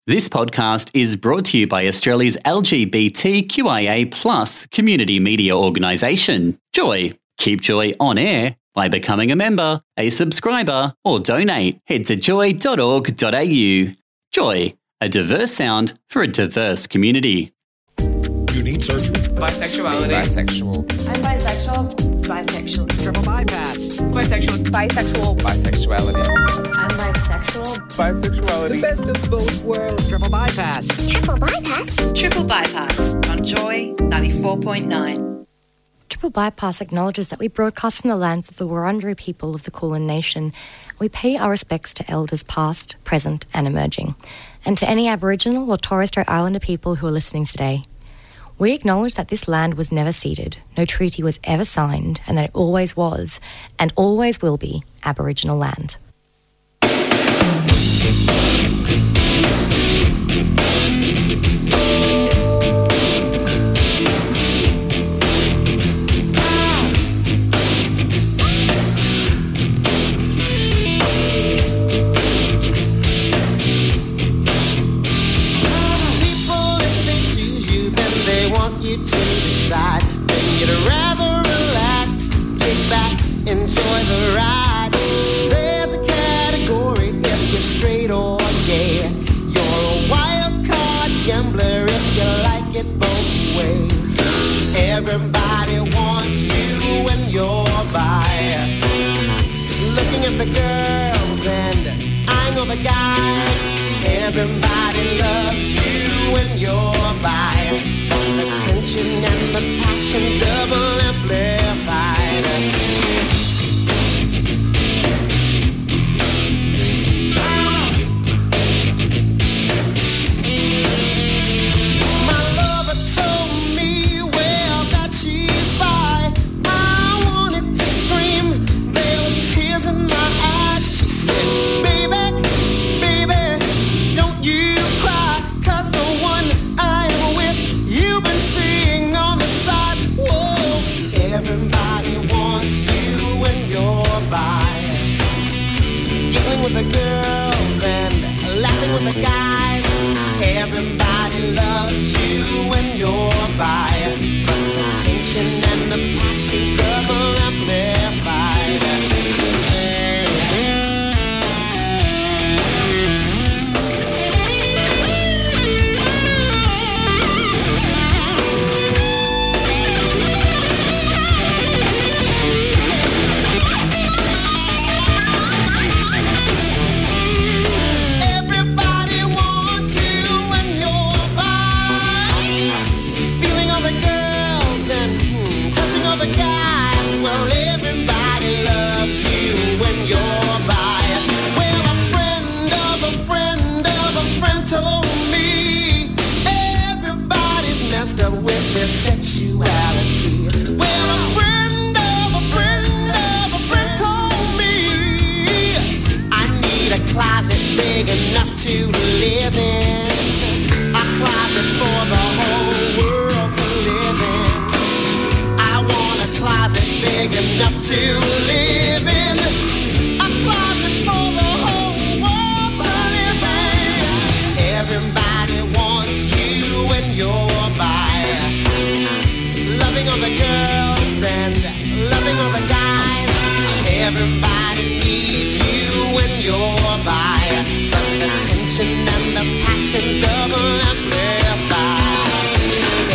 This podcast is brought to you by Australia's LGBTQIA+ community media organisation, Joy. Keep Joy on air by becoming a member, a subscriber, or donate. Head to joy.org.au. Joy, a diverse sound for a diverse community. You need surgery. Bisexuality. Bisexual. I'm bisexual. Bisexual. Triple bypass. Bisexual. Bisexual. Bisexuality. I'm bisexual. Bisexuality. The best of both worlds. Triple bypass. Triple bypass. Triple Bypass on Joy 94.9. Triple Bypass acknowledges that we broadcast from the lands of the Wurundjeri people of the Kulin Nation. We pay our respects to elders past, present and emerging, and to any Aboriginal or Torres Strait Islander people who are listening today. We acknowledge that this land was never ceded, no treaty was ever signed, and that it always was, and always will be, Aboriginal land. Enjoy the ride. There's a category if you're straight or gay. You're a wild card gambler if you like it both ways. Everybody wants you when you're by. Looking at the girls and eyeing all the guys. Everybody loves you when you're by. The tension and the passion's double amplified. With the girls and laughing with the guys. Everybody loves you when you're by. But the tension and the passion's double amplified. With their sexuality. Well, a friend told me I need a closet big enough to live in. A closet for the whole world to live in. I want a closet big enough to live in. A closet for the whole world to live in. Everybody wants you when you're by. Loving all the girls and loving all the guys. Everybody needs you when you're by. But the tension and the passion's double amplified.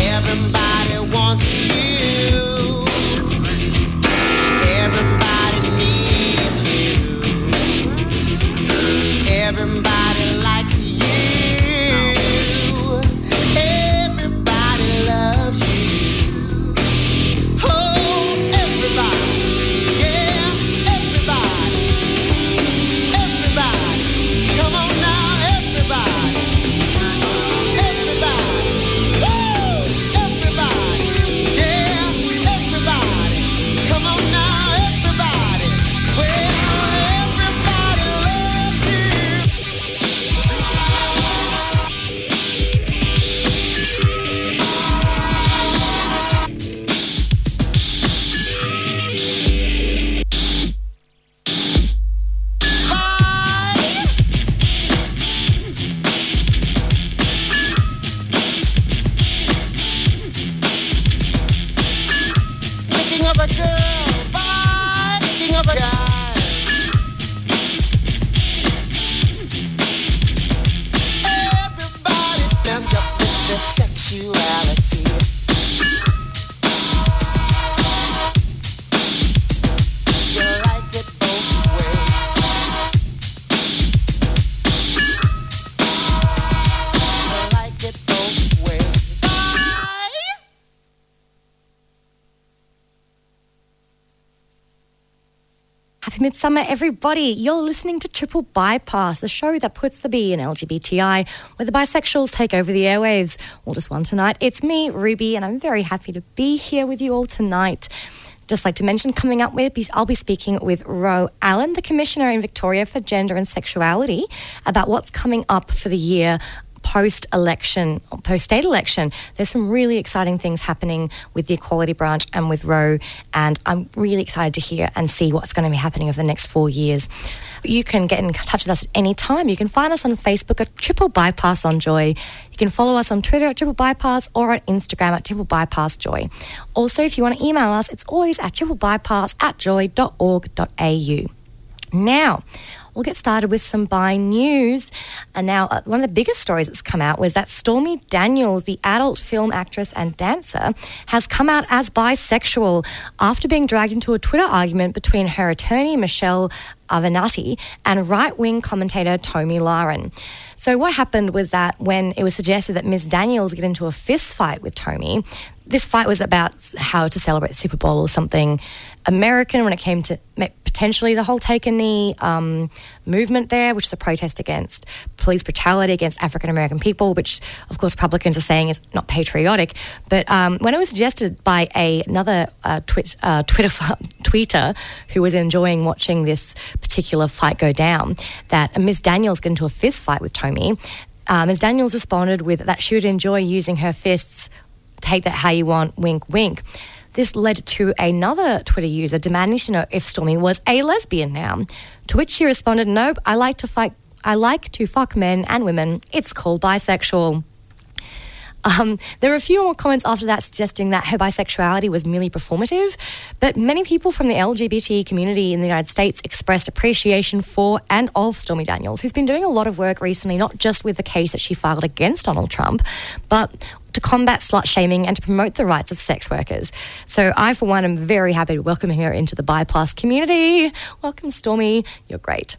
Everybody wants you. Everybody Happy Midsummer, everybody. You're listening to Triple Bypass, the show that puts the B in LGBTI, where the bisexuals take over the airwaves. Well, just one tonight. It's me, Ruby, and I'm very happy to be here with you all tonight. Just like to mention, coming up, I'll be speaking with Ro Allen, the Commissioner in Victoria for Gender and Sexuality, about what's coming up for the year post-election, post-state election. There's some really exciting things happening with the Equality Branch and with Ro, and I'm really excited to hear and see what's going to be happening over the next 4 years. You can get in touch with us at any time. You can find us on Facebook at Triple Bypass on Joy. You can follow us on Twitter at Triple Bypass or on Instagram at Triple Bypass Joy. Also, if you want to email us, it's always at triplebypass@joy.org.au. Now, we'll get started with some bi news. And now, one of the biggest stories that's come out was that Stormy Daniels, the adult film actress and dancer, has come out as bisexual after being dragged into a Twitter argument between her attorney, Michelle Avenatti, and right-wing commentator Tomi Lahren. So what happened was that when it was suggested that Ms. Daniels get into a fist fight with Tomi, this fight was about how to celebrate the Super Bowl or something American when it came to potentially the whole Take a Knee movement there, which is a protest against police brutality against African-American people, which, of course, Republicans are saying is not patriotic. But when it was suggested by another tweeter who was enjoying watching this particular fight go down, that Ms. Daniels get into a fist fight with Tomi, Ms. Daniels responded with that she would enjoy using her fists, take that how you want, wink, wink. This led to another Twitter user demanding to know if Stormy was a lesbian now, to which she responded, nope, I like to fuck men and women. It's called bisexual. There were a few more comments after that suggesting that her bisexuality was merely performative, but many people from the LGBT community in the United States expressed appreciation for and of Stormy Daniels, who's been doing a lot of work recently, not just with the case that she filed against Donald Trump, but to combat slut-shaming and to promote the rights of sex workers. So I, for one, am very happy to welcome her into the Bi Plus community. Welcome, Stormy. You're great.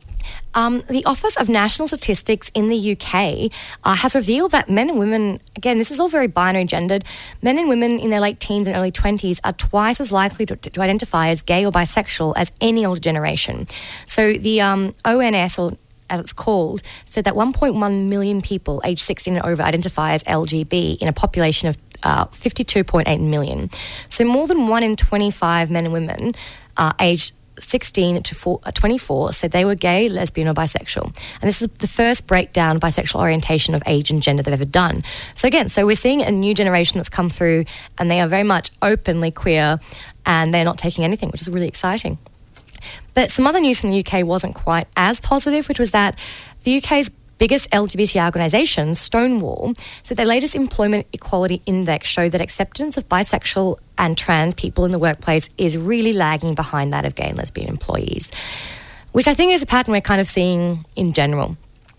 The Office of National Statistics in the UK has revealed that men and women, again, this is all very binary gendered, men and women in their late teens and early 20s are twice as likely to identify as gay or bisexual as any older generation. So the ONS, or as it's called, said that 1.1 million people aged 16 and over identify as LGB in a population of 52.8 million. So more than 1 in 25 men and women aged 16 to 24 said they were gay, lesbian or bisexual. And this is the first breakdown of bisexual orientation of age and gender they've ever done. So again, we're seeing a new generation that's come through and they are very much openly queer and they're not taking anything, which is really exciting. But some other news from the UK wasn't quite as positive, which was that the UK's biggest LGBT organisation, Stonewall, said their latest Employment Equality Index showed that acceptance of bisexual and trans people in the workplace is really lagging behind that of gay and lesbian employees, which I think is a pattern we're kind of seeing in general.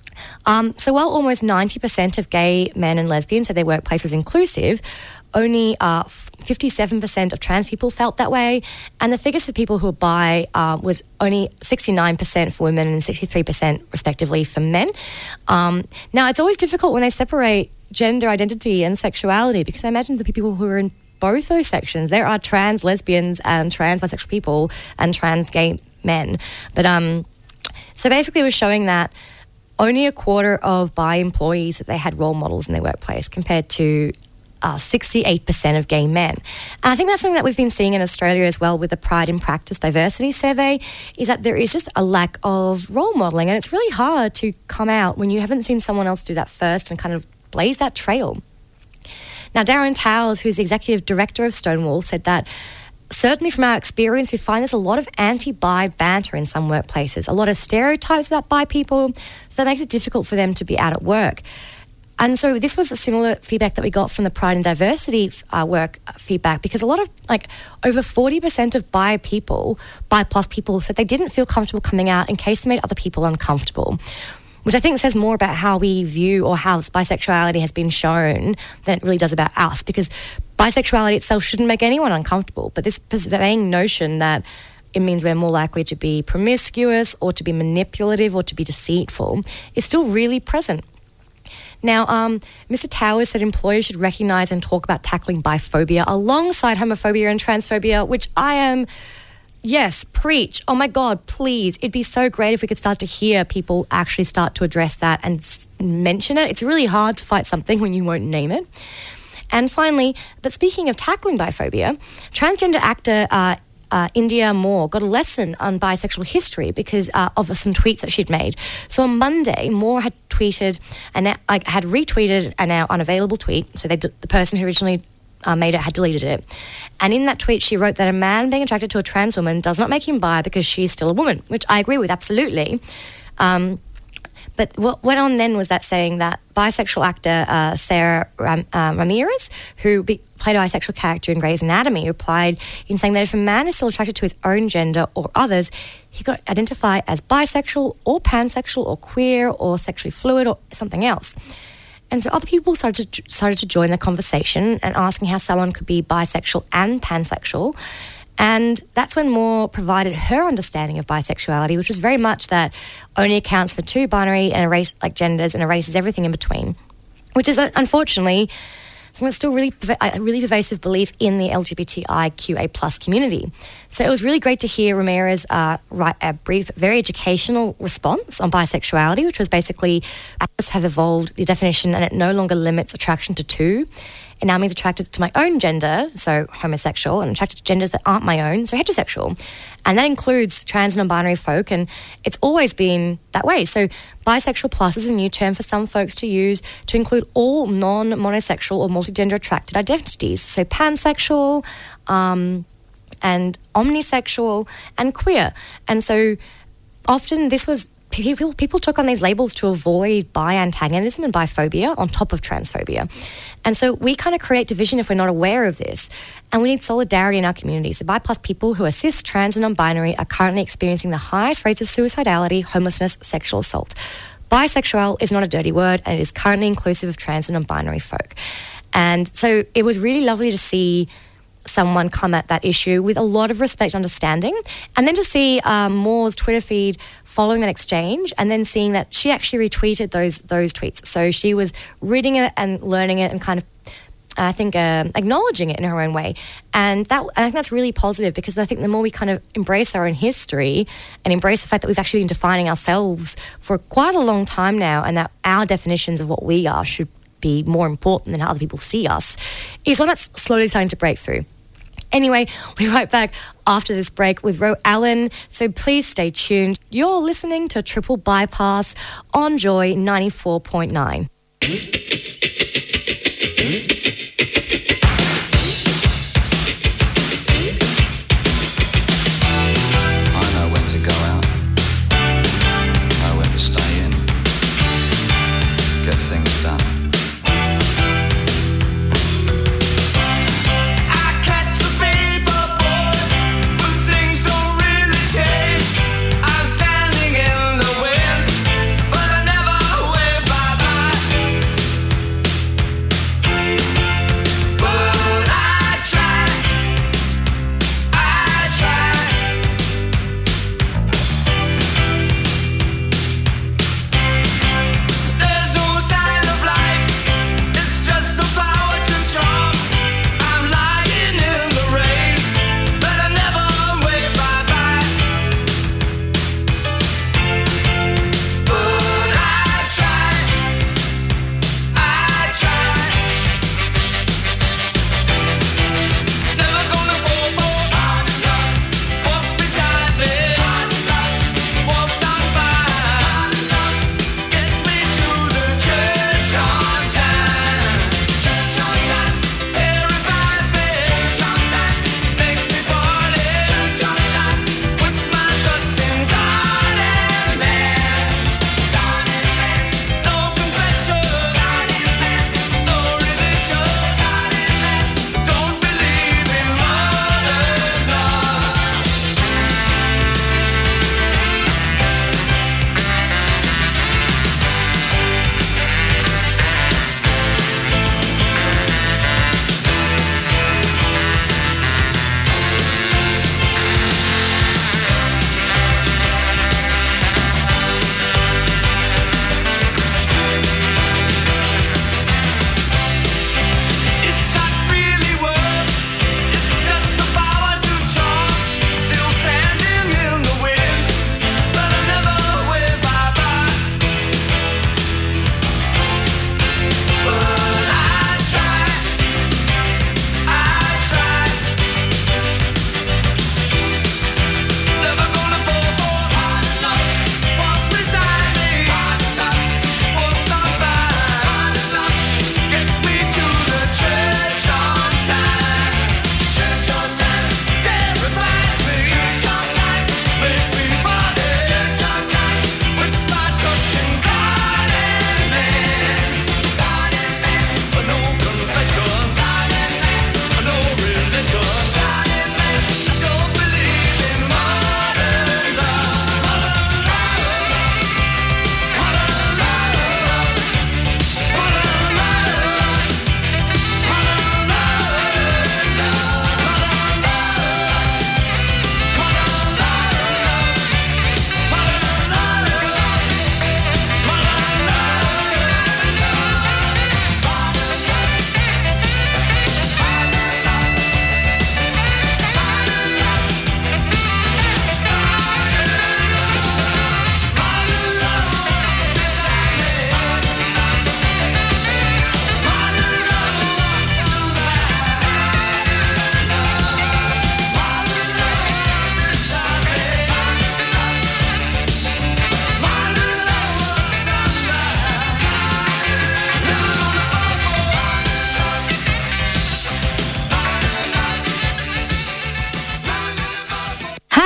So while almost 90% of gay men and lesbians said their workplace was inclusive, only 57% of trans people felt that way, and the figures for people who are bi was only 69% for women and 63% respectively for men. Now, it's always difficult when they separate gender identity and sexuality, because I imagine the people who are in both those sections, there are trans lesbians and trans bisexual people and trans gay men. But so basically it was showing that only a quarter of bi employees that they had role models in their workplace compared to 68% of gay men. And I think that's something that we've been seeing in Australia as well with the Pride in Practice Diversity Survey, is that there is just a lack of role modelling, and it's really hard to come out when you haven't seen someone else do that first and kind of blaze that trail. Now, Darren Towers, who's the Executive Director of Stonewall, said that certainly from our experience, we find there's a lot of anti-bi banter in some workplaces, a lot of stereotypes about bi people, so that makes it difficult for them to be out at work. And so this was a similar feedback that we got from the Pride and Diversity work feedback, because a lot of, over 40% of bi plus people said they didn't feel comfortable coming out in case they made other people uncomfortable, which I think says more about how we view or how bisexuality has been shown than it really does about us, because bisexuality itself shouldn't make anyone uncomfortable, but this pervading notion that it means we're more likely to be promiscuous or to be manipulative or to be deceitful is still really present. Now, Mr. Towers said employers should recognise and talk about tackling biphobia alongside homophobia and transphobia, which I am Yes, preach. Oh my God, please. It'd be so great if we could start to hear people actually start to address that and mention it. It's really hard to fight something when you won't name it. And finally, but speaking of tackling biphobia, transgender actor India Moore got a lesson on bisexual history because of some tweets that she'd made. So on Monday, Moore had retweeted a now unavailable tweet. So the person who originally made it had deleted it. And in that tweet, she wrote that a man being attracted to a trans woman does not make him bi because she's still a woman, which I agree with, absolutely. But what went on then was that saying that bisexual actor Sarah Ramirez, who played a bisexual character in Grey's Anatomy, replied in saying that if a man is still attracted to his own gender or others, he could identify as bisexual or pansexual or queer or sexually fluid or something else. And so other people started to join the conversation and asking how someone could be bisexual and pansexual. And that's when Moore provided her understanding of bisexuality, which was very much that only accounts for two binary and genders and erases everything in between, which is unfortunately something that's still a really pervasive belief in the LGBTIQA+ community. So it was really great to hear Ramirez write a brief, very educational response on bisexuality, which was basically, actors have evolved the definition and it no longer limits attraction to two. It now means attracted to my own gender, so homosexual, and attracted to genders that aren't my own, so heterosexual. And that includes trans and non-binary folk, and it's always been that way. So bisexual plus is a new term for some folks to use to include all non-monosexual or multigender attracted identities. So pansexual, and omnisexual, and queer. And so often this was... People took on these labels to avoid bi-antagonism and biphobia on top of transphobia. And so we kind of create division if we're not aware of this. And we need solidarity in our community. So bi-plus people who are cis, trans and non-binary are currently experiencing the highest rates of suicidality, homelessness, sexual assault. Bisexual is not a dirty word and it is currently inclusive of trans and non-binary folk. And so it was really lovely to see someone come at that issue with a lot of respect and understanding, and then to see Moore's Twitter feed following that exchange, and then seeing that she actually retweeted those tweets. So she was reading it and learning it and kind of, I think, acknowledging it in her own way. And I think that's really positive, because I think the more we kind of embrace our own history and embrace the fact that we've actually been defining ourselves for quite a long time now, and that our definitions of what we are should be more important than how other people see us, is one that's slowly starting to break through. Anyway, we'll be right back after this break with Ro Allen, so please stay tuned. You're listening to Triple Bypass on Joy 94.9. I know when to go out, know when to stay in, get things done.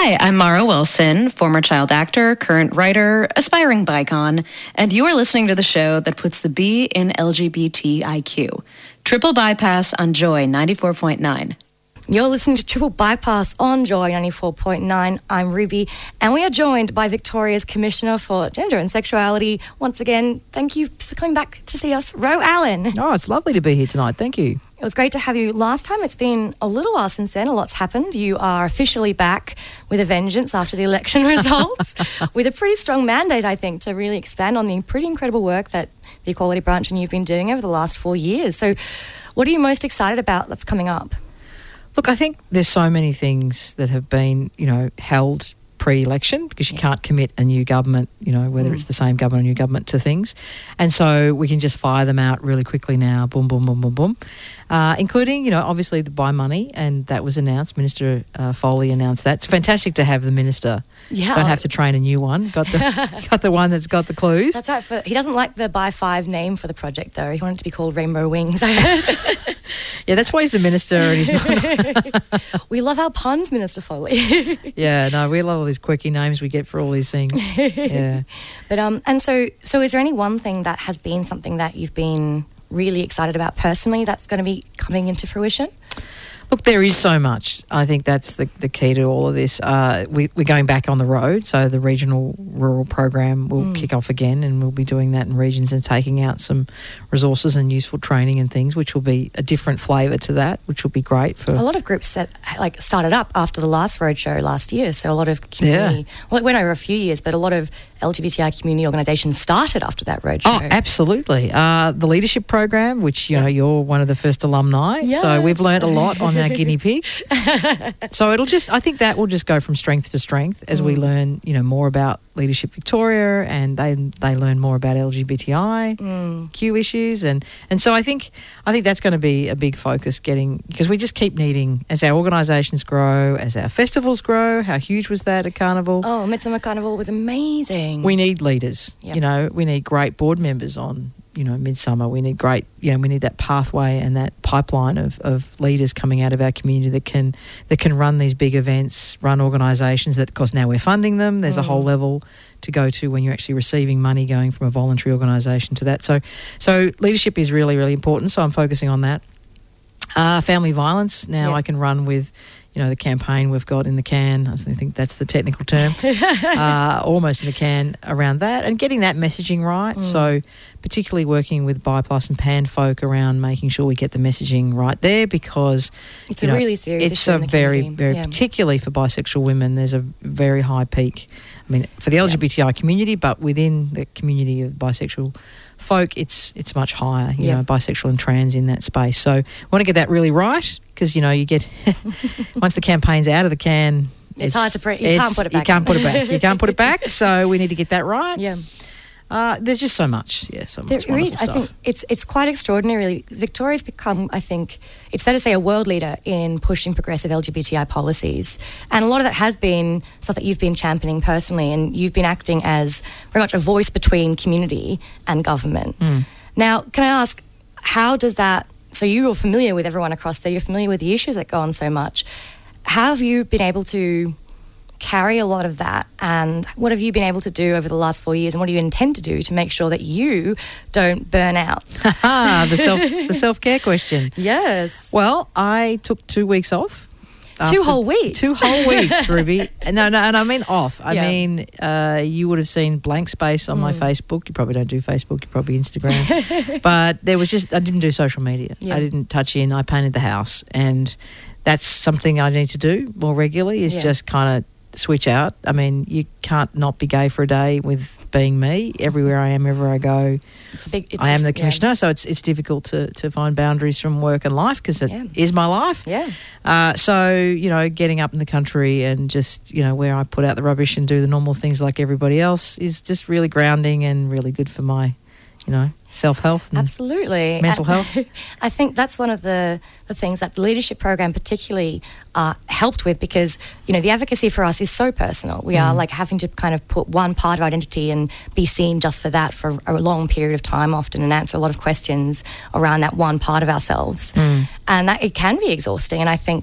Hi, I'm Mara Wilson, former child actor, current writer, aspiring bicon, and you are listening to the show that puts the B in LGBTIQ. Triple Bypass on Joy 94.9. You're listening to Triple Bypass on Joy 94.9. I'm Ruby, and we are joined by Victoria's Commissioner for Gender and Sexuality. Once again, thank you for coming back to see us, Ro Allen. Oh, it's lovely to be here tonight. Thank you. It was great to have you last time. It's been a little while since then. A lot's happened. You are officially back with a vengeance after the election results, with a pretty strong mandate, I think, to really expand on the pretty incredible work that the Equality Branch and you've been doing over the last 4 years. So what are you most excited about that's coming up? Look, I think there's so many things that have been, held pre-election because you can't commit a new government, whether it's the same government or new government to things. And so we can just fire them out really quickly now, boom, boom, boom, boom, boom, including, obviously the buy money, and that was announced. Minister Foley announced that. It's fantastic to have the minister. Yeah. Don't have to train a new one. Got the one that's got the clues. That's right. He doesn't like the Buy 5 name for the project, though. He wanted it to be called Rainbow Wings. Yeah, that's why he's the minister and he's not. We love our puns, Minister Foley. Yeah, no, we love all these quirky names we get for all these things. Yeah. But and so is there any one thing that has been something that you've been really excited about personally that's going to be coming into fruition? Look, there is so much. I think that's the key to all of this. We're going back on the road, so the regional rural program will kick off again, and we'll be doing that in regions and taking out some resources and useful training and things, which will be a different flavour to that, which will be great for... A lot of groups started up after the last roadshow last year, so a lot of community... Well, it went over a few years, but a lot of LGBTI community organisations started after that roadshow. Oh, absolutely. The leadership program, which, you're one of the first alumni, so we've learnt a lot on our guinea pigs. So I think that will just go from strength to strength as we learn, more about Leadership Victoria, and they learn more about LGBTIQ issues, and so I think that's going to be a big focus, because we just keep needing, as our organisations grow, as our festivals grow. How huge was that at Carnival? Oh, Midsummer Carnival was amazing. We need leaders. Yep. We need great board members on Midsummer. We need we need that pathway and that pipeline of leaders coming out of our community that can run these big events, run organisations that, of course, now we're funding them. There's a whole level to go to when you're actually receiving money going from a voluntary organisation to that. So leadership is really, really important. So I'm focusing on that. Family violence. Now I can run with, the campaign we've got in the can. I think that's the technical term. Almost in the can around that, and getting that messaging right. So particularly working with Bi Plus and Pan folk around making sure we get the messaging right there, because it's a really serious issue in the very, very, particularly for bisexual women, there's a very high peak. I mean, for the LGBTI community, but within the community of bisexual folk, it's much higher, bisexual and trans in that space. So we want to get that really right, because, you get, once the campaign's out of the can, it's hard to you can't put it back. You can't put it back. So we need to get that right. Yeah. There's just so much, so much there is. stuff. I think it's quite extraordinary, really. Victoria's become, I think, it's fair to say, a world leader in pushing progressive LGBTI policies. And a lot of that has been stuff that you've been championing personally, and you've been acting as very much a voice between community and government. Now, can I ask, how does that... So you're familiar with everyone across there, you're familiar with the issues that go on so much. How have you been able to carry a lot of that, and what have you been able to do over the last 4 years, and what do you intend to do to make sure that you don't burn out? The self-care question. Yes. Well, I took 2 weeks off. 2 whole weeks? 2 whole weeks, Ruby. No, and I mean off. I mean, you would have seen blank space on my Facebook. You probably don't do Facebook, you probably Instagram. But there was I didn't do social media. I didn't touch in. I painted the house, and that's something I need to do more regularly, is just kind of switch out. I mean, you can't not be gay for a day with being me. Everywhere I am, wherever I go, I am the commissioner. So it's difficult to find boundaries from work and life, because it is my life. Yeah. So, getting up in the country and just, where I put out the rubbish and do the normal things like everybody else is just really grounding and really good for my, self-health and absolutely mental health. I think that's one of the things that the leadership program particularly helped with, because the advocacy for us is so personal. We are like having to kind of put one part of our identity and be seen just for that for a long period of time often, and answer a lot of questions around that one part of ourselves, and that it can be exhausting. And I think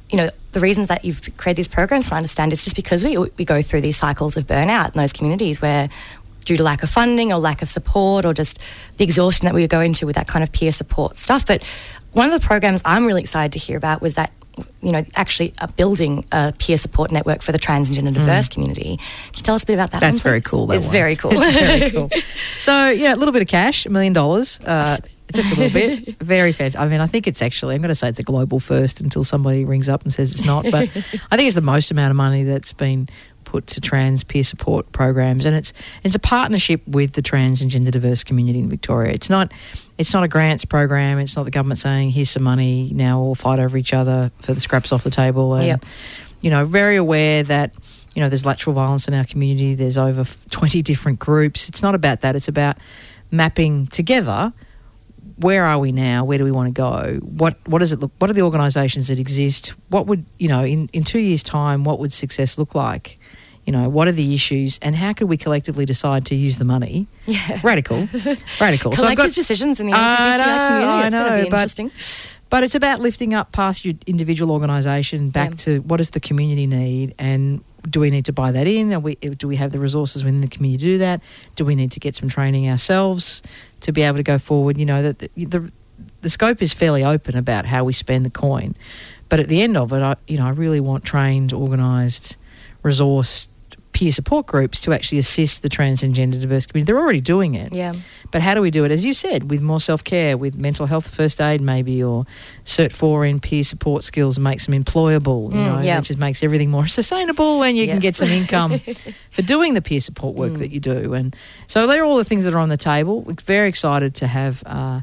the reasons that you've created these programs, from what I understand, is just because we go through these cycles of burnout in those communities where, due to lack of funding or lack of support or just the exhaustion that we go into with that kind of peer support stuff. But one of the programs I'm really excited to hear about was that, actually building a peer support network for the trans and gender diverse community. Can you tell us a bit about that? That's very cool. It's very cool. It's very cool. So, a little bit of cash, $1 million. Just a little bit. Very fantastic. I mean, I think it's actually, I'm going to say it's a global first until somebody rings up and says it's not. But I think it's the most amount of money that's been put to trans peer support programs, and it's a partnership with the trans and gender diverse community in Victoria. It's not a grants program. It's not the government saying here's some money, now we'll fight over each other for the scraps off the table. And very aware that there's lateral violence in our community. There's over 20 different groups. It's not about that. It's about mapping together. Where are we now? Where do we want to go? What does it look? What are the organisations that exist? What would in 2 years' time? What would success look like? What are the issues, and how could we collectively decide to use the money? Yeah, radical. Collective decisions in the LGBTI community. It's going to be interesting. But it's about lifting up past your individual organisation back to what does the community need, and do we need to buy that in? Do we have the resources within the community to do that? Do we need to get some training ourselves to be able to go forward? That the scope is fairly open about how we spend the coin. But at the end of it, I really want trained, organised, resourced peer support groups to actually assist the trans and gender diverse community. They're already doing it. Yeah. But how do we do it, as you said, with more self-care, with mental health first aid maybe, or Cert 4 in peer support skills makes them employable, which just makes everything more sustainable when you can get some income for doing the peer support work that you do. And so they're all the things that are on the table. We're very excited to have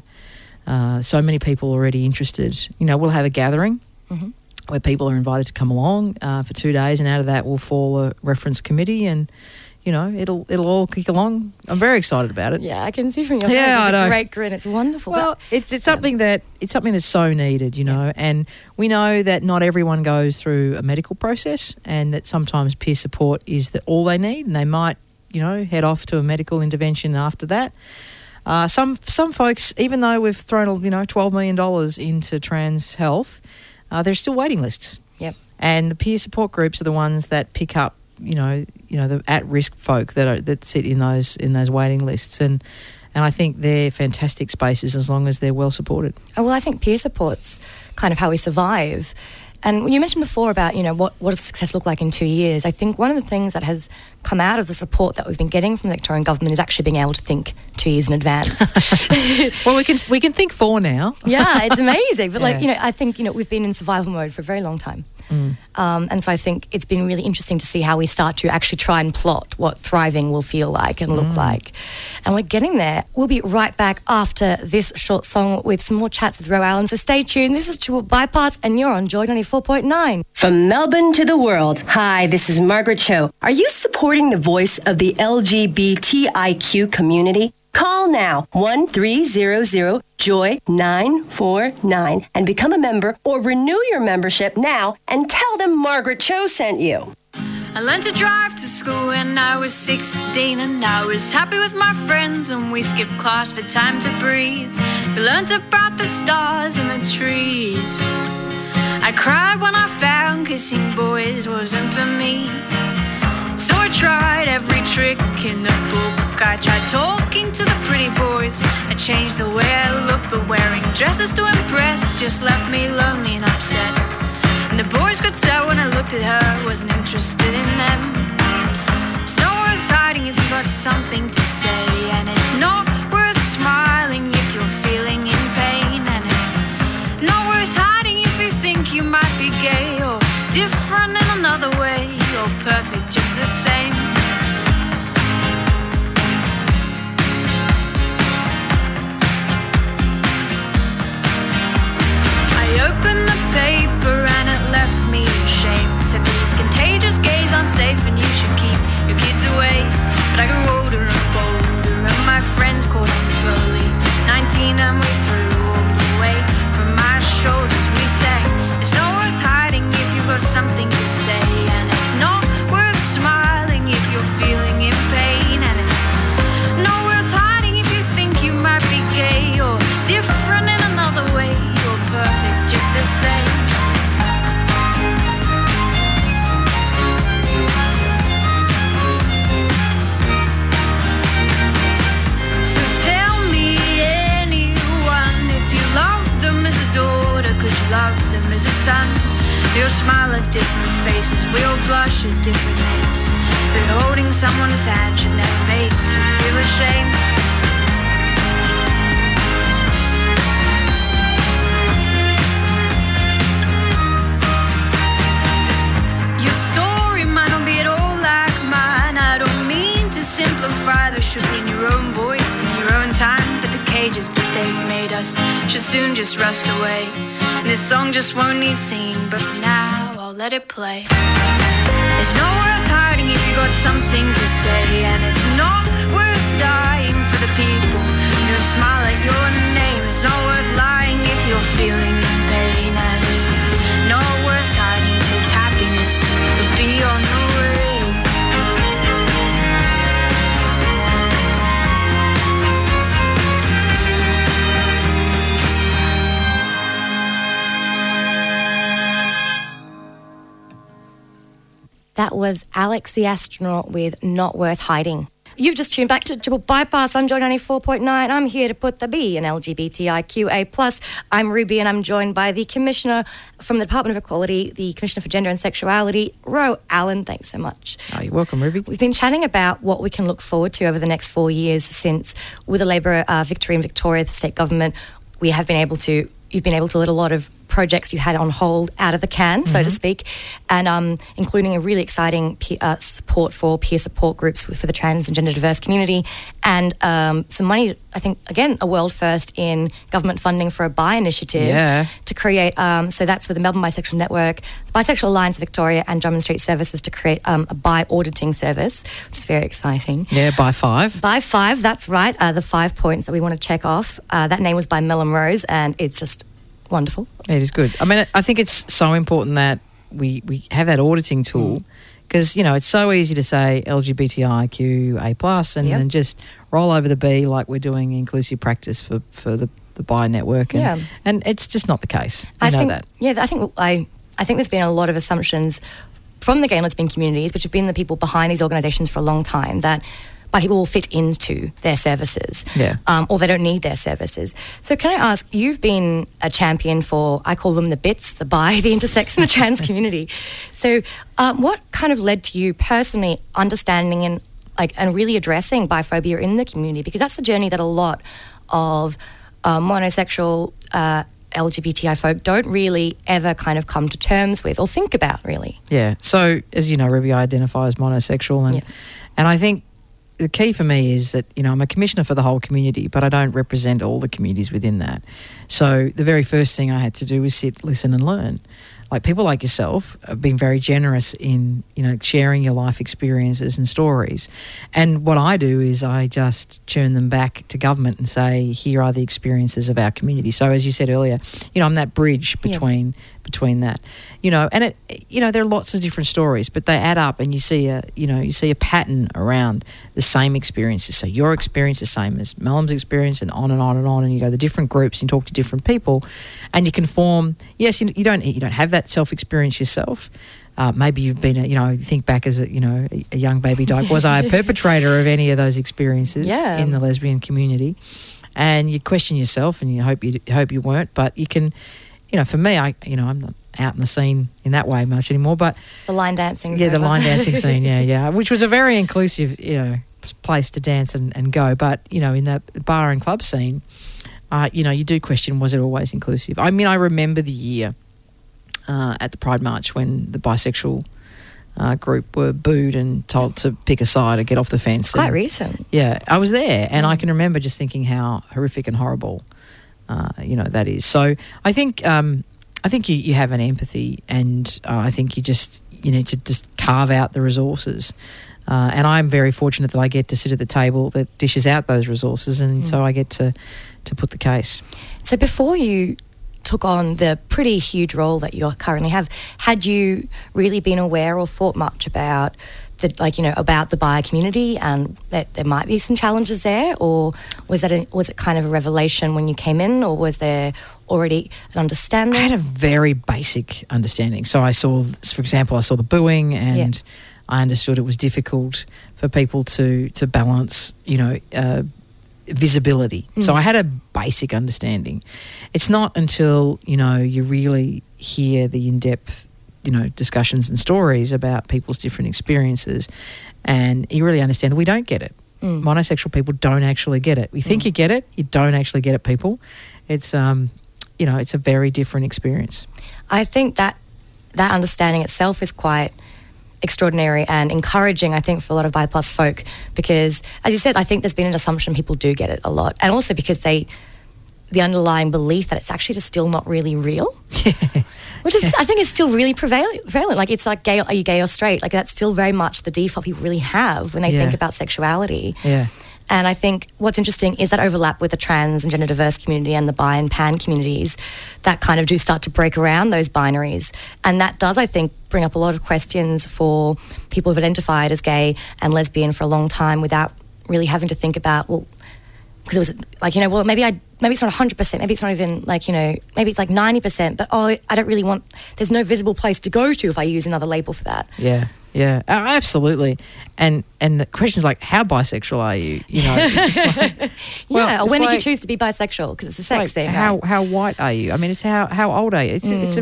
so many people already interested. We'll have a gathering where people are invited to come along for 2 days, and out of that will fall a reference committee, and it'll all kick along. I'm very excited about it. Yeah, I can see from your face. It's a great grin. It's wonderful. Well, it's something that's so needed, and we know that not everyone goes through a medical process, and that sometimes peer support is all they need, and they might head off to a medical intervention after that. Some folks, even though we've thrown $12 million into trans health, there's still waiting lists. Yep. And the peer support groups are the ones that pick up, the at-risk folk that sit in those waiting lists, and I think they're fantastic spaces as long as they're well supported. Oh, well, I think peer support's kind of how we survive. And you mentioned before about, what does success look like in 2 years? I think one of the things that has come out of the support that we've been getting from the Victorian government is actually being able to think 2 years in advance. Well, we can think 4 now. Yeah, it's amazing. But I think, we've been in survival mode for a very long time. And so I think it's been really interesting to see how we start to actually try and plot what thriving will feel like and look like. And we're getting there. We'll be right back after this short song with some more chats with Ro Allen. So stay tuned. This is Triple Bypass, and you're on Joy 94.9. From Melbourne to the world. Hi, this is Margaret Cho. Are you supporting the voice of the LGBTIQ community? Call now 1-300-JOY-949 and become a member, or renew your membership now and tell them Margaret Cho sent you. I learned to drive to school when I was 16, and I was happy with my friends, and we skipped class for time to breathe. We learned about the stars and the trees. I cried when I found kissing boys wasn't for me. So I tried every trick in the book. I tried talking to the pretty boys. I changed the way I looked, but wearing dresses to impress just left me lonely and upset. And the boys could tell when I looked at her, wasn't interested in them. It's not worth hiding if you've got something to say, and it's not worth smiling if you're feeling in pain, and it's not worth hiding if you think you might be gay or different in another way. You're perfect just the same. I opened the paper and it left me ashamed. It said these contagious gays aren't safe and you should keep your kids away. But I grew older and bolder and my friends caught on slowly. 19 and we threw all the weight from my shoulders. We sang, it's not worth hiding if you've got something to say, and it's not worth smiling if you're feeling in pain, and it's not worth hiding if you think you might be gay or different in another way. You're perfect just the same. as the sun. We all smile at different faces, we all blush at different names. But holding someone's hand should never make you feel ashamed. Your story might not be at all like mine. I don't mean to simplify, there should be in your own voice, in your own time. But the cages that they've made us should soon just rust away. And this song just won't need singing, but for now I'll let it play. It's not worth hiding if you got something to say, and it's not worth dying for the people who smile at your name. It's not worth lying if you're feeling in pain, and it's not worth hiding because happiness will be on the way. That was Alex the Astronaut with Not Worth Hiding. You've just tuned back to Triple Bypass. I'm Joy 94.9. I'm here to put the B in LGBTIQA+. I'm Ruby, and I'm joined by the Commissioner from the Department of Equality, the Commissioner for Gender and Sexuality, Ro Allen. Thanks so much. Oh, you're welcome, Ruby. We've been chatting about what we can look forward to over the next 4 years since, with the Labor victory in Victoria, the state government, you've been able to let a lot of projects you had on hold out of the can, so to speak, and including a really exciting support for peer support groups for the trans and gender diverse community, and some money, I think, again, a world first in government funding for a BI initiative to create, so that's with the Melbourne Bisexual Network, the Bisexual Alliance Victoria and Drummond Street Services to create a BI auditing service, which is very exciting. Yeah, by 5. By 5, that's right, the 5 points that we want to check off. That name was by Mellon Rose, and it's just wonderful. It is good. I mean, I think it's so important that we have that auditing tool because, it's so easy to say LGBTIQA+ and just roll over the B like we're doing inclusive practice for the BI network. And it's just not the case. I know that. Yeah, I think there's been a lot of assumptions from the gay and lesbian communities, which have been the people behind these organisations for a long time, that people will fit into their services, or they don't need their services. So can I ask, you've been a champion for, I call them the bits, the bi, the intersex and the trans community. So what kind of led to you personally understanding and really addressing biphobia in the community? Because that's the journey that a lot of monosexual LGBTI folk don't really ever kind of come to terms with or think about, really. Yeah. So, as you know, Ruby, I identify as monosexual, and I think the key for me is that, I'm a commissioner for the whole community, but I don't represent all the communities within that. So the very first thing I had to do was sit, listen and learn. People like yourself have been very generous in, sharing your life experiences and stories. And what I do is I just churn them back to government and say, here are the experiences of our community. So as you said earlier, I'm that bridge between that, and it, there are lots of different stories, but they add up and you see a pattern around the same experiences. So your experience is the same as Mellum's experience, and on and on and on, and you go to different groups and talk to different people, and you can form, yes, you don't have that self-experience yourself. Maybe you've been, think back as a young baby dyke. Was I a perpetrator of any of those experiences in the lesbian community? And you question yourself, and you hope you weren't. But you can, for me, I'm not out in the scene in that way much anymore. But the line dancing, the line dancing scene, which was a very inclusive, place to dance and go. But in the bar and club scene, you do question, was it always inclusive? I mean, I remember the year at the Pride March when the bisexual group were booed and told to pick a side or get off the fence. It's quite recent. Yeah, I was there, and I can remember just thinking how horrific and horrible, that is. So I think you have an empathy, and I think you need to just carve out the resources. And I'm very fortunate that I get to sit at the table that dishes out those resources, and so I get to put the case. So before you took on the pretty huge role that you currently have, had you really been aware or thought much about about the bi community and that there might be some challenges there, or was it kind of a revelation when you came in, or was there already an understanding? I had a very basic understanding. So I saw, for example, the booing, and I understood it was difficult for people to balance, visibility. So I had a basic understanding. It's not until, you really hear the in-depth, discussions and stories about people's different experiences and you really understand that we don't get it. Monosexual people don't actually get it. We think you get it, you don't actually get it, people. It's, it's a very different experience. I think that understanding itself is quite extraordinary and encouraging, I think, for a lot of bi+ folk because, as you said, I think there's been an assumption people do get it a lot, and also because the underlying belief that it's actually just still not really real, which is, I think, is still really prevalent. Like, it's like, are you gay or straight? Like, that's still very much the default people really have when they think about sexuality. Yeah. And I think what's interesting is that overlap with the trans and gender diverse community and the bi and pan communities that kind of do start to break around those binaries. And that does, I think, bring up a lot of questions for people who've identified as gay and lesbian for a long time without really having to think about, well, because it was like, maybe it's not 100%, maybe it's not even like, maybe it's like 90%, but I don't really want, there's no visible place to go to if I use another label for that. Yeah. Yeah, absolutely. And the question is like, how bisexual are you? It's just like, or when did you choose to be bisexual? Because it's a sex thing. Right? How white are you? I mean, it's how old are you? It's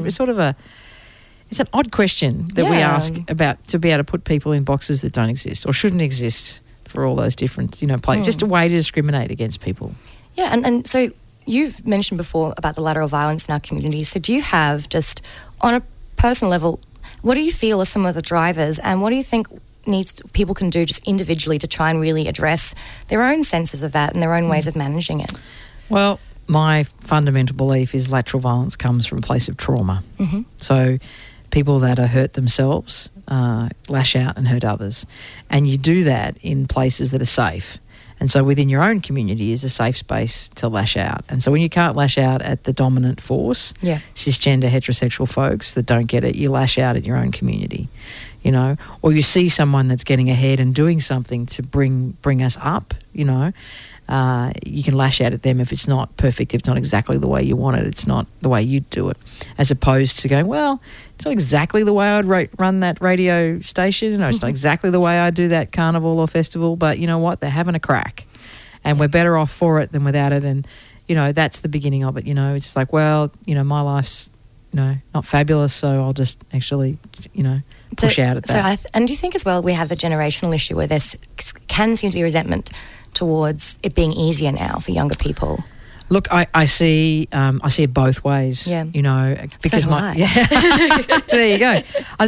an odd question that we ask about to be able to put people in boxes that don't exist or shouldn't exist for all those different, just a way to discriminate against people. Yeah, and so you've mentioned before about the lateral violence in our community. So do you have, just on a personal level, what do you feel are some of the drivers, and what do you think people can do just individually to try and really address their own senses of that and their own ways of managing it? Well, my fundamental belief is lateral violence comes from a place of trauma. Mm-hmm. So people that are hurt themselves lash out and hurt others. And you do that in places that are safe. And so within your own community is a safe space to lash out. And so when you can't lash out at the dominant force, cisgender heterosexual folks that don't get it, you lash out at your own community, or you see someone that's getting ahead and doing something to bring us up, you can lash out at them if it's not perfect, if it's not exactly the way you want it, it's not the way you'd do it, as opposed to going, well, it's not exactly the way I'd run that radio station, it's not exactly the way I do that carnival or festival, but you know what, they're having a crack and we're better off for it than without it. And that's the beginning of it. It's like, well, my life's not fabulous, so I'll just actually push out at that. And do you think as well we have the generational issue where there can seem to be resentment towards it being easier now for younger people? Look, I see it both ways. Yeah. Because there you go.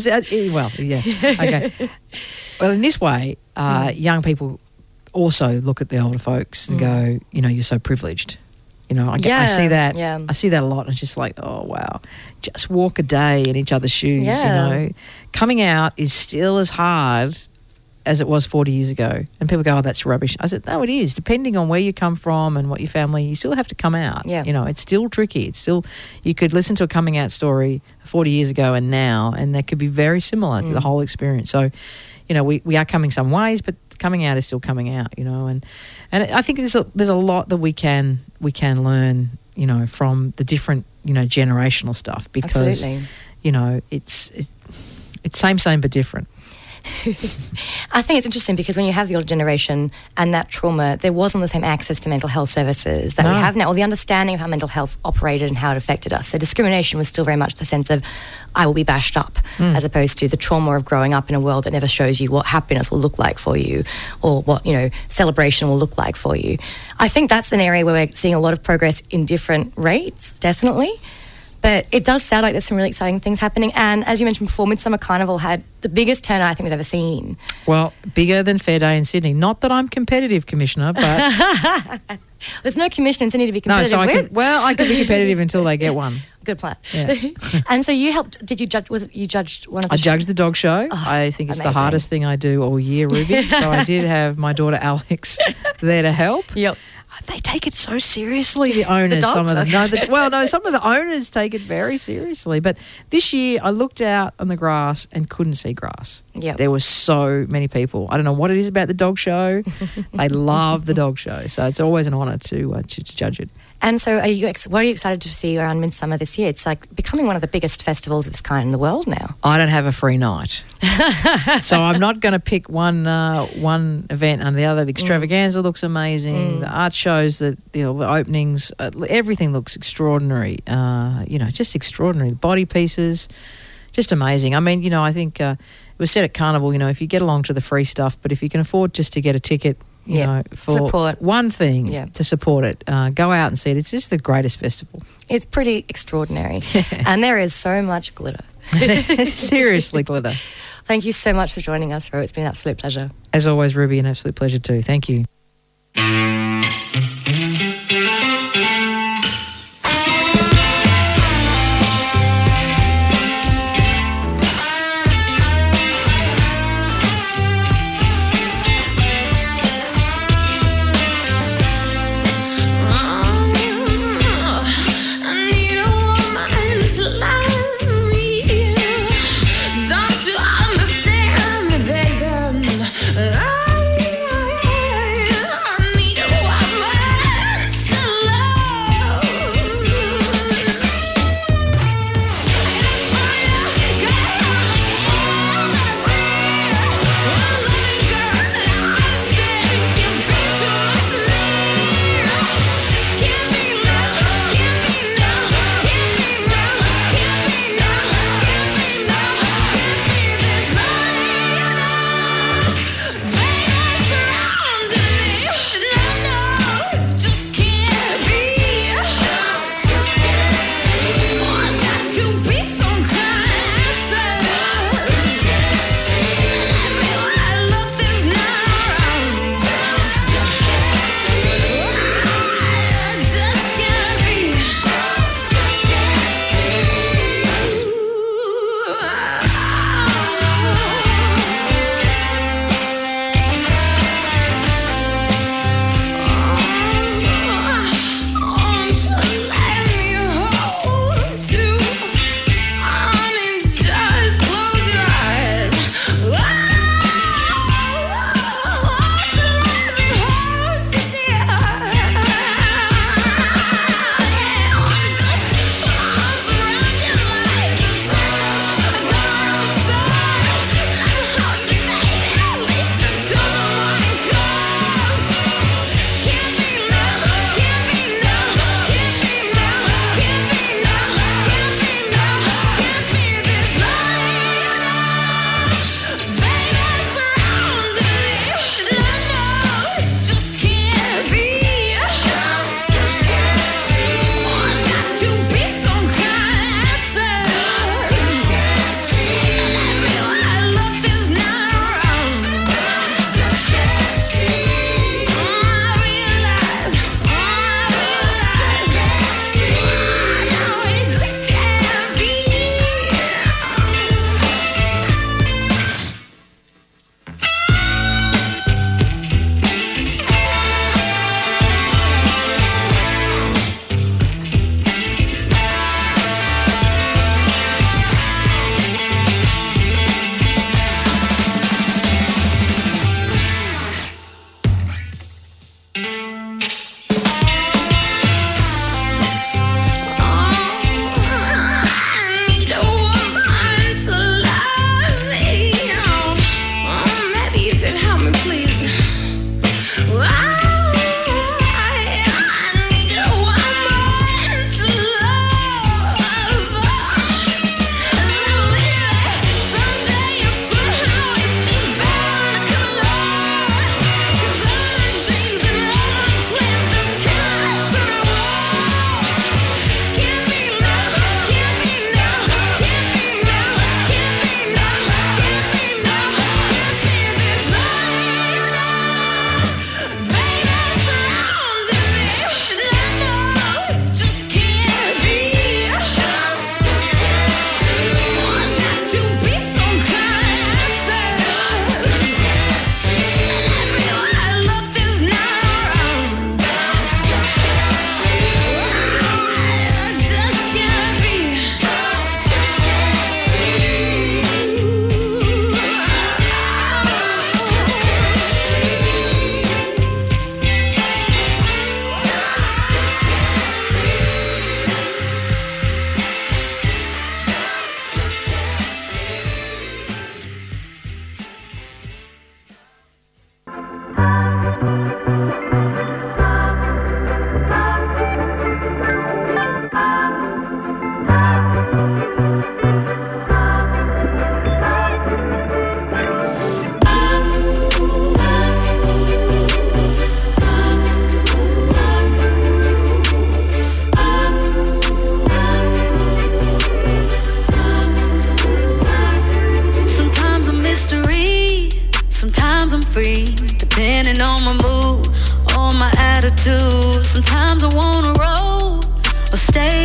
Okay. Well, in this way, young people also look at the older folks and go, you're so privileged. I see that. Yeah. I see that a lot. And it's just like, oh wow, just walk a day in each other's shoes. Yeah. Coming out is still as hard as it was 40 years ago. And people go, oh, that's rubbish. I said, no, it is. Depending on where you come from and what your family, you still have to come out. Yeah. It's still tricky. It's still, you could listen to a coming out story 40 years ago and now, and that could be very similar to the whole experience. So, we are coming some ways, but coming out is still coming out, and I think there's a lot that we can learn, from the different, generational stuff, because, absolutely. It's same but different. I think it's interesting because when you have the older generation and that trauma, there wasn't the same access to mental health services that we have now, or the understanding of how mental health operated and how it affected us. So discrimination was still very much the sense of I will be bashed up, as opposed to the trauma of growing up in a world that never shows you what happiness will look like for you or what, celebration will look like for you. I think that's an area where we're seeing a lot of progress in different rates, definitely. But it does sound like there's some really exciting things happening. And as you mentioned before, Midsummer Carnival had the biggest turnout I think we've ever seen. Well, bigger than Fair Day in Sydney. Not that I'm competitive, Commissioner, but... There's no commissioner in Sydney to be competitive with. I can be competitive until they get one. Good plan. Yeah. And so you helped, did you judge, you judged one of the I judged the dog show. I think it's amazing. The hardest thing I do all year, Ruby. So I did have my daughter Alex there to help. Yep. They take it so seriously, the owners. The dogs? Some of them. Some of the owners take it very seriously. But this year, I looked out on the grass and couldn't see grass. Yep. There were so many people. I don't know what it is about the dog show. They love the dog show, so it's always an honour to judge it. And so what are you excited to see around Midsummer this year? It's like becoming one of the biggest festivals of its kind in the world now. I don't have a free night. So I'm not going to pick one event and the other. Extravaganza looks amazing. The art shows, the openings, everything looks extraordinary. Just extraordinary. The body pieces, just amazing. I mean, I think it was said at Carnival, if you get along to the free stuff, but if you can afford just to get a ticket, for support. One thing to support it, go out and see it. It's just the greatest festival. It's pretty extraordinary. And there is so much glitter. Seriously, glitter. Thank you so much for joining us, Ro. It's been an absolute pleasure. As always, Ruby, an absolute pleasure too. Thank you. I need a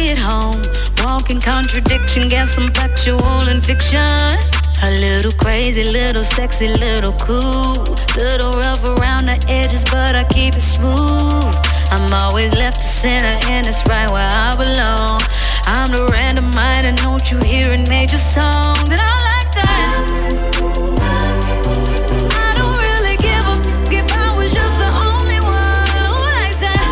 at home. Walking contradiction, guess I'm factual and fiction. A little crazy, little sexy, little cool. Little rough around the edges, but I keep it smooth. I'm always left to center, and it's right where I belong. I'm the random minor, don't you hear in major songs? And I like that. I don't really give a f if I was just the only one who likes that.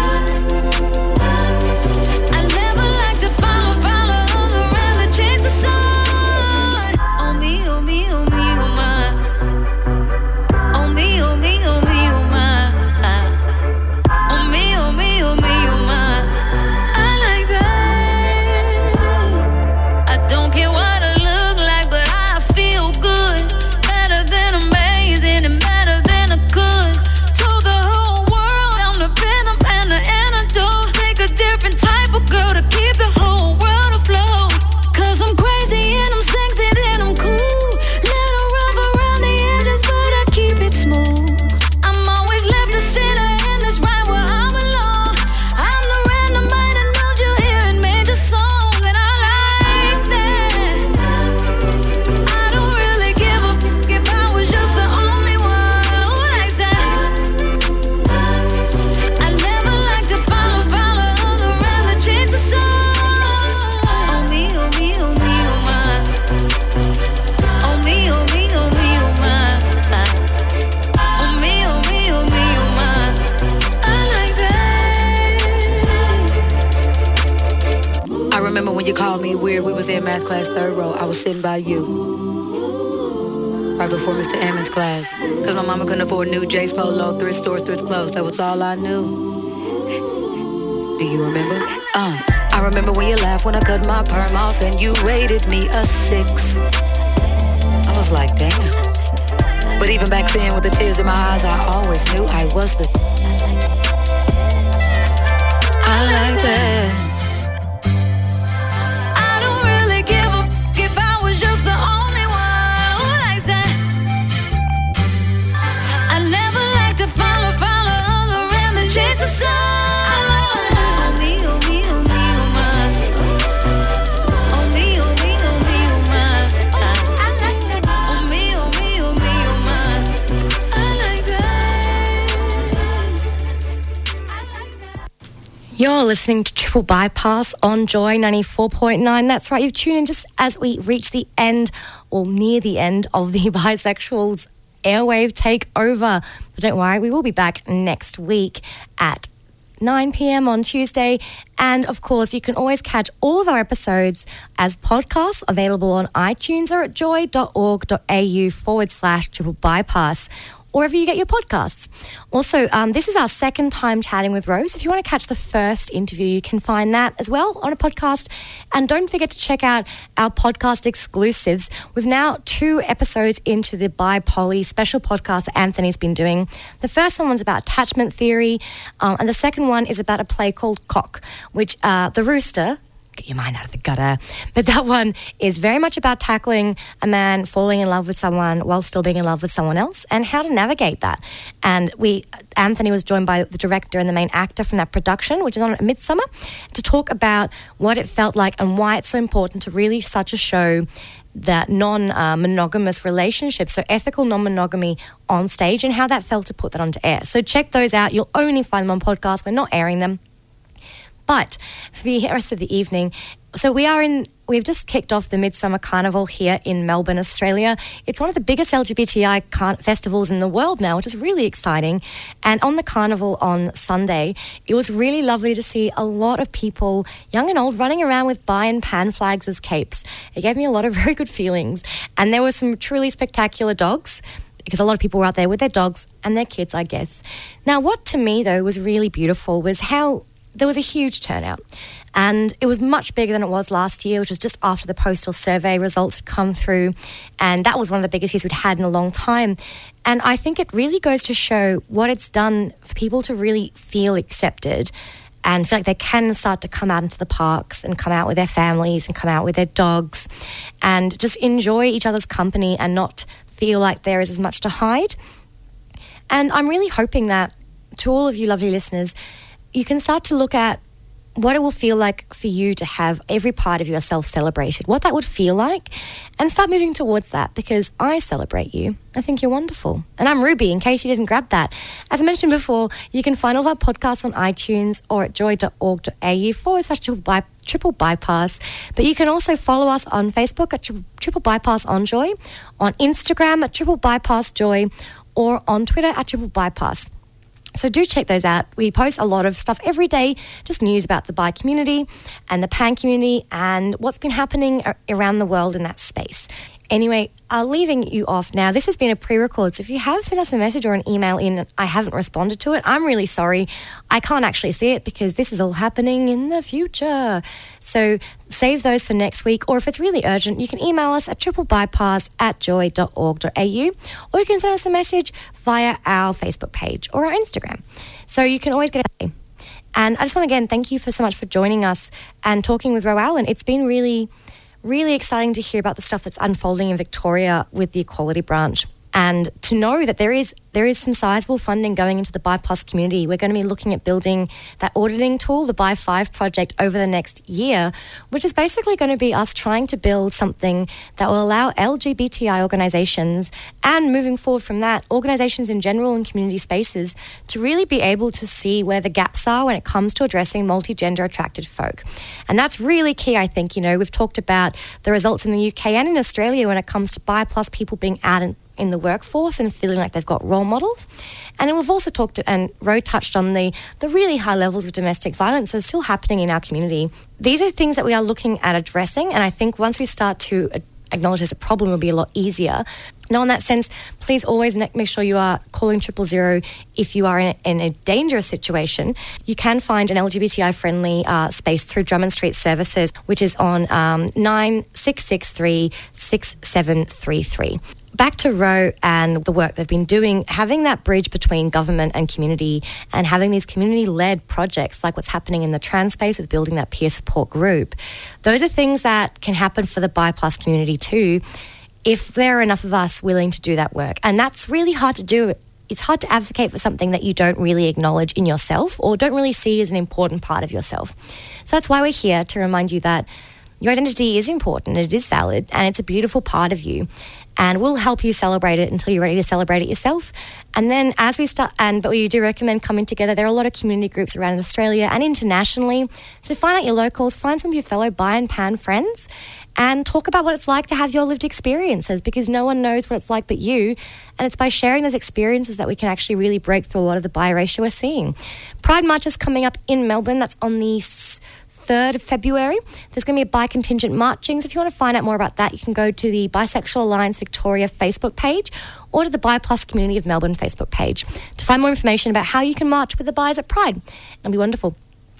I never like to follow others around to chase the sun. Oh me, oh me, oh me, oh my. Oh me, oh me, oh me, oh my. Oh me, oh me, oh me, oh my. I like that. I don't care what I look like, but I feel good. Better than amazing and better than I could. Told the whole world I'm the venom and the antidote. Take a different type of girl to keep the whole world afloat. Cause I'm crazy and I'm sexy, then I'm cool. Little rough around the edges, but I keep it smooth. I'm always left to center, and that's right where I belong. I'm the random minded, don't you hear in major songs? And I like that. I don't really give a f if I was just the only one who likes that. I never like to follow others around to chase the sun. Oh me, oh me, oh me, oh my. Oh me, oh me, oh me, oh my. Oh me, oh me, oh me, oh my. I like that. I remember when you called me weird. We was in math class, third row. I was sitting by you, right before Mr. Ammons' class. Cause my mama couldn't afford new J's Polo, thrift store, thrift clothes. That was all I knew. Do you remember? I remember when you laughed when I cut my perm off and you rated me a 6. I was like, damn. But even back then with the tears in my eyes, I always knew I was the. I like that. I don't really give a f if I was just the only one who likes that. I never like to follow others around to chase the sun. Oh me, oh me, oh me, oh my. Oh me, oh me, oh me, oh my. I like that. Oh me, oh me, oh me, oh my. I like that. You're listening to Triple Bypass on Joy 94.9. That's right, you've tuned in just as we reach the end, or near the end, of the Bisexuals airwave takeover. But don't worry, we will be back next week at 9 p.m. on Tuesday. And of course, you can always catch all of our episodes as podcasts available on iTunes or at joy.org.au/triple bypass, or wherever you get your podcasts. Also, this is our second time chatting with Rose. If you want to catch the first interview, you can find that as well on a podcast. And don't forget to check out our podcast exclusives. We've now 2 episodes into the Bi Poly special podcast that Anthony's been doing. The first one was about attachment theory, and the second one is about a play called Cock, which the rooster... Get your mind out of the gutter. But that one is very much about tackling a man falling in love with someone while still being in love with someone else and how to navigate that. And Anthony was joined by the director and the main actor from that production, which is on Midsummer, to talk about what it felt like and why it's so important to really such a show that non-monogamous relationships, so ethical non-monogamy on stage, and how that felt to put that onto air. So check those out. You'll only find them on podcasts. We're not airing them. But for the rest of the evening, so we've just kicked off the Midsummer Carnival here in Melbourne, Australia. It's one of the biggest LGBTI festivals in the world now, which is really exciting. And on the carnival on Sunday, it was really lovely to see a lot of people, young and old, running around with bi and pan flags as capes. It gave me a lot of very good feelings. And there were some truly spectacular dogs, because a lot of people were out there with their dogs and their kids, I guess. Now, what to me, though, was really beautiful was how there was a huge turnout, and it was much bigger than it was last year, which was just after the postal survey results had come through, and that was one of the biggest years we'd had in a long time. And I think it really goes to show what it's done for people to really feel accepted and feel like they can start to come out into the parks and come out with their families and come out with their dogs and just enjoy each other's company and not feel like there is as much to hide. And I'm really hoping that, to all of you lovely listeners, you can start to look at what it will feel like for you to have every part of yourself celebrated, what that would feel like, and start moving towards that, because I celebrate you. I think you're wonderful. And I'm Ruby, in case you didn't grab that. As I mentioned before, you can find all of our podcasts on iTunes or at joy.org.au/triple bypass. But you can also follow us on Facebook at Triple Bypass on Joy, on Instagram at Triple Bypass Joy, or on Twitter at Triple Bypass. So do check those out. We post a lot of stuff every day, just news about the bi community and the pan community and what's been happening around the world in that space. Anyway, leaving you off now. This has been a pre-record, so if you have sent us a message or an email in and I haven't responded to it, I'm really sorry. I can't actually see it because this is all happening in the future. So save those for next week, or if it's really urgent, you can email us at triplebypass@joy.org.au, or you can send us a message via our Facebook page or our Instagram. So you can always get it. And I just want to again thank you so much for joining us and talking with Ro Allen. It's been really exciting to hear about the stuff that's unfolding in Victoria with the Equality Branch, and to know that there is some sizable funding going into the Bi+ community. We're going to be looking at building that auditing tool, the Bi5 project, over the next year, which is basically going to be us trying to build something that will allow LGBTI organisations, and moving forward from that, organisations in general and community spaces, to really be able to see where the gaps are when it comes to addressing multi-gender attracted folk. And that's really key, I think. You know, we've talked about the results in the UK and in Australia when it comes to Bi+ people being out in the workforce and feeling like they've got role models. And we've also talked, and Ro touched on the really high levels of domestic violence that are still happening in our community. These are things that we are looking at addressing, and I think once we start to acknowledge there's a problem, it'll be a lot easier. Now, in that sense, please always make sure you are calling 000 if you are in a dangerous situation. You can find an LGBTI-friendly space through Drummond Street Services, which is on 9663-6733. Back to Ro and the work they've been doing, having that bridge between government and community, and having these community-led projects like what's happening in the trans space with building that peer support group. Those are things that can happen for the Bi+ community too, if there are enough of us willing to do that work. And that's really hard to do. It's hard to advocate for something that you don't really acknowledge in yourself or don't really see as an important part of yourself. So that's why we're here, to remind you that your identity is important, it is valid, and it's a beautiful part of you. And we'll help you celebrate it until you're ready to celebrate it yourself. And then as we start, but we do recommend coming together. There are a lot of community groups around Australia and internationally. So find out your locals, find some of your fellow bi and pan friends, and talk about what it's like to have your lived experiences, because no one knows what it's like but you. And it's by sharing those experiences that we can actually really break through a lot of the bi erasure we're seeing. Pride March is coming up in Melbourne. That's on the 3rd of February. There's going to be a bi contingent marching. So if you want to find out more about that, you can go to the Bisexual Alliance Victoria Facebook page or to the Bi+ Community of Melbourne Facebook page to find more information about how you can march with the Bis at Pride. It'll be wonderful.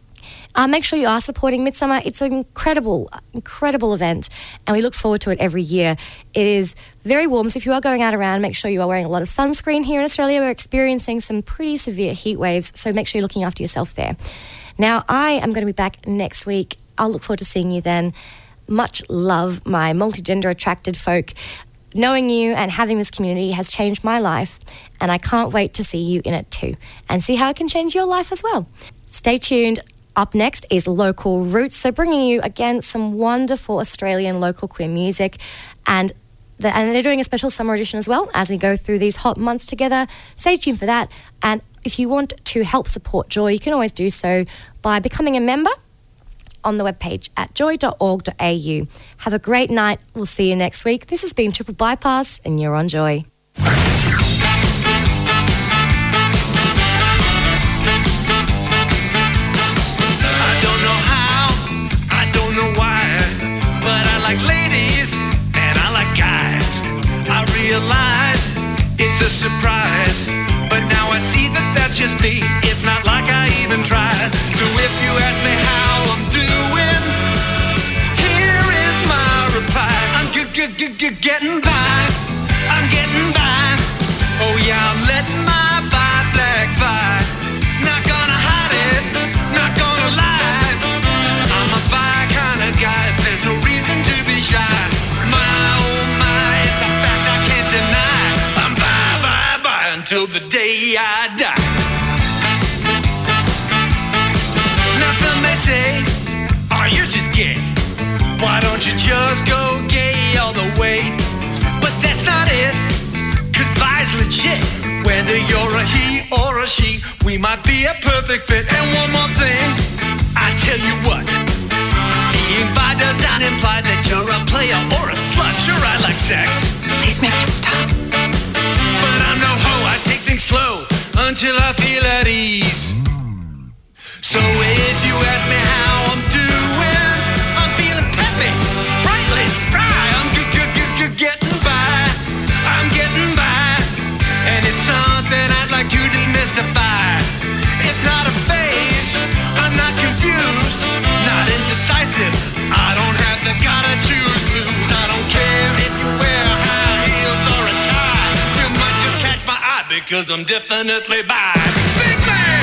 Make sure you are supporting Midsummer. It's an incredible event, and we look forward to it every year. It is very warm, so if you are going out around, make sure you are wearing a lot of sunscreen. Here in Australia, we're experiencing some pretty severe heat waves, so make sure you're looking after yourself there. Now, I am going to be back next week. I'll look forward to seeing you then. Much love, my multi-gender attracted folk. Knowing you and having this community has changed my life, and I can't wait to see you in it too and see how it can change your life as well. Stay tuned. Up next is Local Roots, so bringing you, again, some wonderful Australian local queer music, and they're doing a special summer edition as well as we go through these hot months together. Stay tuned for that. And if you want to help support Joy, you can always do so by becoming a member on the webpage at joy.org.au. Have a great night. We'll see you next week. This has been Triple Bypass, and you're on Joy. Realize it's a surprise, but now I see that that's just me. It's not like I even tried. So if you ask me how I'm doing, here is my reply. I'm getting by. I'm getting by. Oh yeah, I'm letting my bi flag fly. Not gonna hide it, not gonna lie. I'm a bi kind of guy. There's no reason to be shy. Until the day I die. Now some may say Why don't you just go gay all the way? But that's not it, 'cause bi's legit. Whether you're a he or a she, we might be a perfect fit. And one more thing, I tell you what, being bi does not imply that you're a player or a slut. Sure, I like sex. Please make him stop. But I'm no hoe, I take things slow until I feel at ease. So if you ask me how I'm doing, I'm feeling peppy, sprightly, spry. I'm getting by. I'm getting by. And it's something I'd like to demystify. It's not a phase, I'm not confused, not indecisive. I don't have the gotta choose blues. I don't care if you wear high heels or a tie. You might just catch my eye because I'm definitely bi. Big man!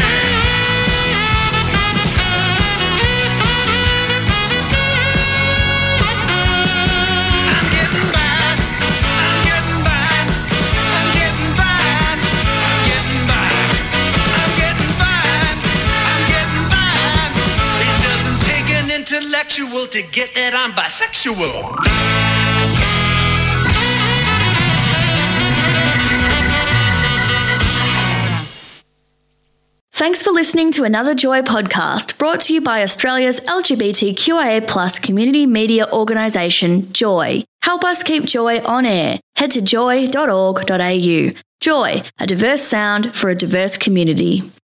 I'm getting by. I'm getting by. I'm getting by. I'm getting by. I'm getting by. I'm getting by. It doesn't take an intellectual to get that I'm bisexual. Thanks for listening to another Joy podcast brought to you by Australia's LGBTQIA+ community media organisation, Joy. Help us keep Joy on air. Head to joy.org.au. Joy, a diverse sound for a diverse community.